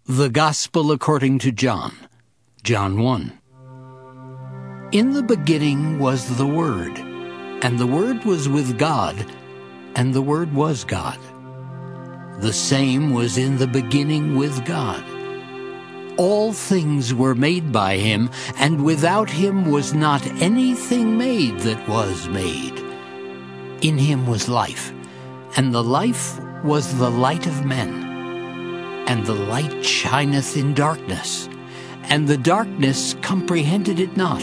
The Gospel according to John. John 1. In the beginning was the Word, and the Word was with God, and the Word was God. The same was in the beginning with God. All things were made by him, and without him was not anything made that was made. In him was life, and the life was the light of men. And the light shineth in darkness, and the darkness comprehended it not.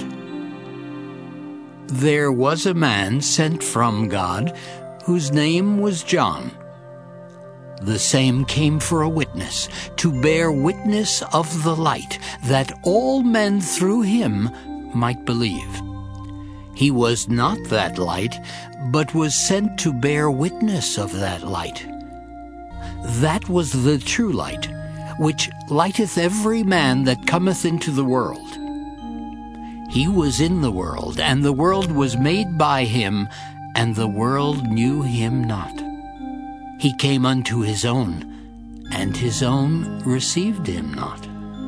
There was a man sent from God, whose name was John. The same came for a witness, to bear witness of the light, that all men through him might believe. He was not that light, but was sent to bear witness of that light. That was the true light, which lighteth every man that cometh into the world. He was in the world, and the world was made by him, and the world knew him not. He came unto his own, and his own received him not.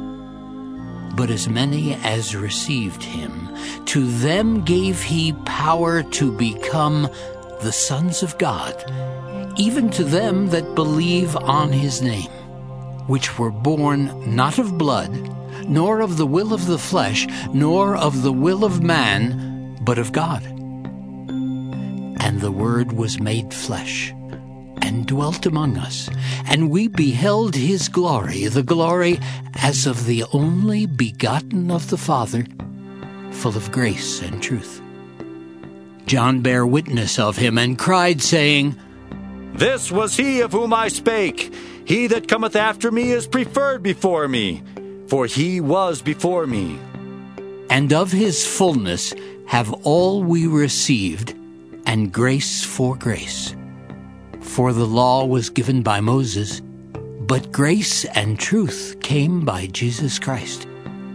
But as many as received him, to them gave he power to become the sons of God, even to them that believe on his name, which were born not of blood, nor of the will of the flesh, nor of the will of man, but of God. And the Word was made flesh, and dwelt among us, and we beheld his glory, the glory as of the only begotten of the Father, full of grace and truth. John bare witness of him, and cried, saying, This was he of whom I spake. He that cometh after me is preferred before me, for he was before me. And of his fullness have all we received, and grace for grace. For the law was given by Moses, but grace and truth came by Jesus Christ.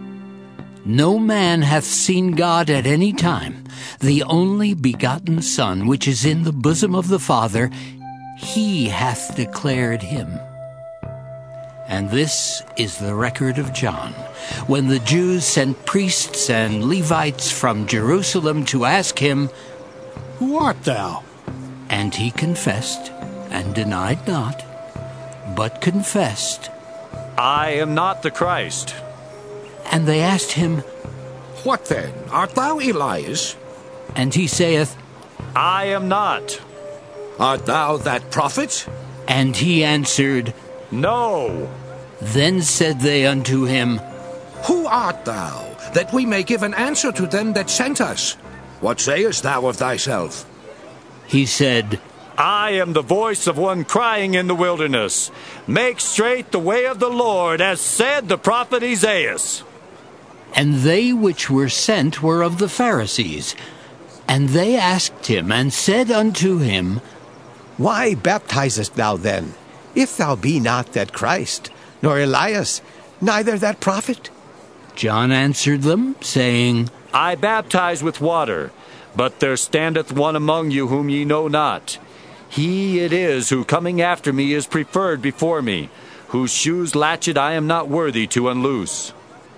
No man hath seen God at any time. The only begotten Son, which is in the bosom of the Father, he hath declared him. And this is the record of John, when the Jews sent priests and Levites from Jerusalem to ask him, Who art thou? And he confessed, and denied not, but confessed, I am not the Christ. And they asked him, What then? Art thou Elias? And he saith, I am not. Art thou that prophet? And he answered, No. Then said they unto him, Who art thou, that we may give an answer to them that sent us? What sayest thou of thyself? He said, I am the voice of one crying in the wilderness, Make straight the way of the Lord, as said the prophet Isaiah. And they which were sent were of the Pharisees. And they asked him, and said unto him, Why baptizest thou then, if thou be not that Christ, nor Elias, neither that prophet? John answered them, saying, I baptize with water, but there standeth one among you whom ye know not. He it is who coming after me is preferred before me, whose shoes latchet I am not worthy to unloose.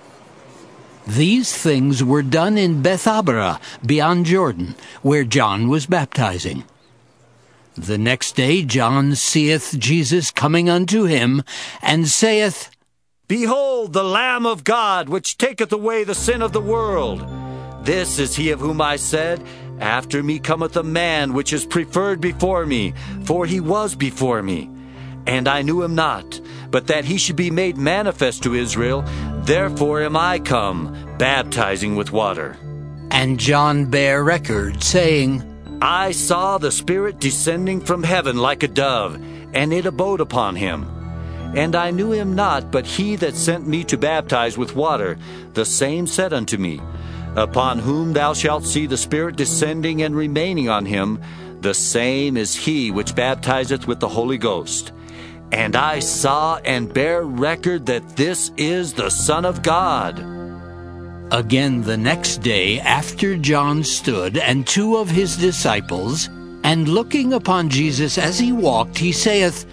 These things were done in Bethabara, beyond Jordan, where John was baptizing. The next day John seeth Jesus coming unto him, and saith, Behold the Lamb of God, which taketh away the sin of the world. This is he of whom I said, After me cometh a man which is preferred before me, for he was before me. And I knew him not, but that he should be made manifest to Israel. Therefore am I come, baptizing with water. And John bare record, saying, I saw the Spirit descending from heaven like a dove, and it abode upon him. And I knew him not, but he that sent me to baptize with water, the same said unto me, Upon whom thou shalt see the Spirit descending and remaining on him, the same is he which baptizeth with the Holy Ghost. And I saw and bear record that this is the Son of God. Again the next day after John stood, and two of his disciples, and looking upon Jesus as he walked, he saith,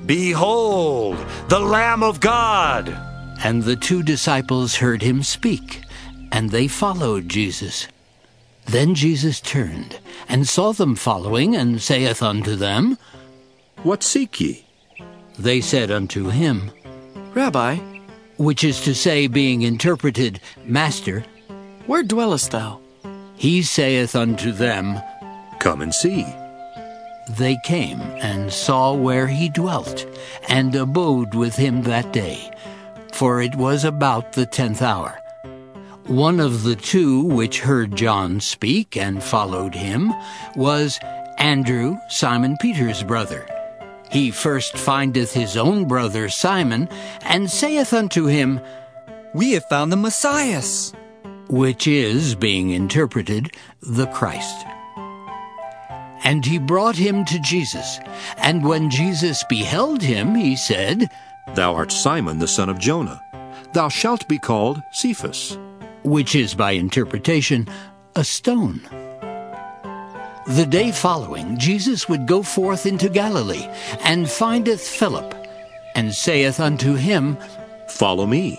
"Behold, the Lamb of God!" And the 2 disciples heard him speak, and they followed Jesus. Then Jesus turned, and saw them following, and saith unto them, What seek ye? They said unto him, Rabbi, which is to say, being interpreted, Master. where dwellest thou? He saith unto them, Come and see. They came and saw where he dwelt, and abode with him that day, for it was about the 10th hour. One of the 2 which heard John speak and followed him was Andrew, Simon Peter's brother. He first findeth his own brother Simon, and saith unto him, We have found the Messiah, which is, being interpreted, the Christ. And he brought him to Jesus. And when Jesus beheld him, he said, Thou art Simon the son of Jonah. Thou shalt be called Cephas. which is by interpretation, a stone. The day following, Jesus would go forth into Galilee, and findeth Philip, and saith unto him, Follow me.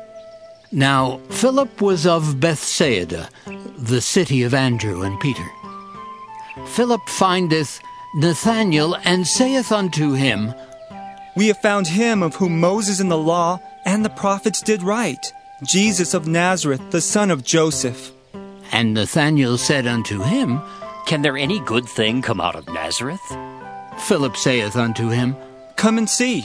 Now Philip was of Bethsaida, the city of Andrew and Peter. Philip findeth Nathanael, and saith unto him, We have found him of whom Moses in the law and the prophets did write, Jesus of Nazareth, the son of Joseph. And Nathanael said unto him, Can there any good thing come out of Nazareth? Philip saith unto him, Come and see.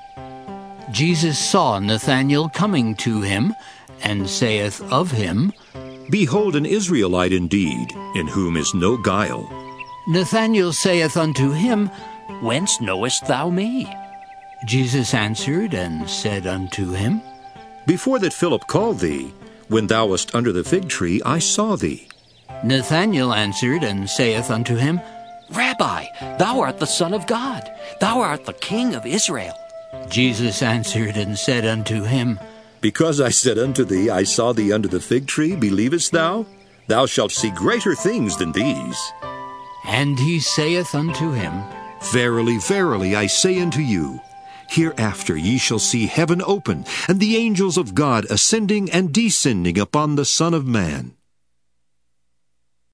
Jesus saw Nathanael coming to him, and saith of him, Behold an Israelite indeed, in whom is no guile. Nathanael saith unto him, Whence knowest thou me? Jesus answered and said unto him, Before that Philip called thee, when thou wast under the fig tree, I saw thee. Nathanael answered and saith unto him, Rabbi, thou art the Son of God. Thou art the King of Israel. Jesus answered and said unto him, Because I said unto thee, I saw thee under the fig tree, believest thou? Thou shalt see greater things than these. And he saith unto him, Verily, verily, I say unto you, hereafter ye shall see heaven open, and the angels of God ascending and descending upon the Son of Man.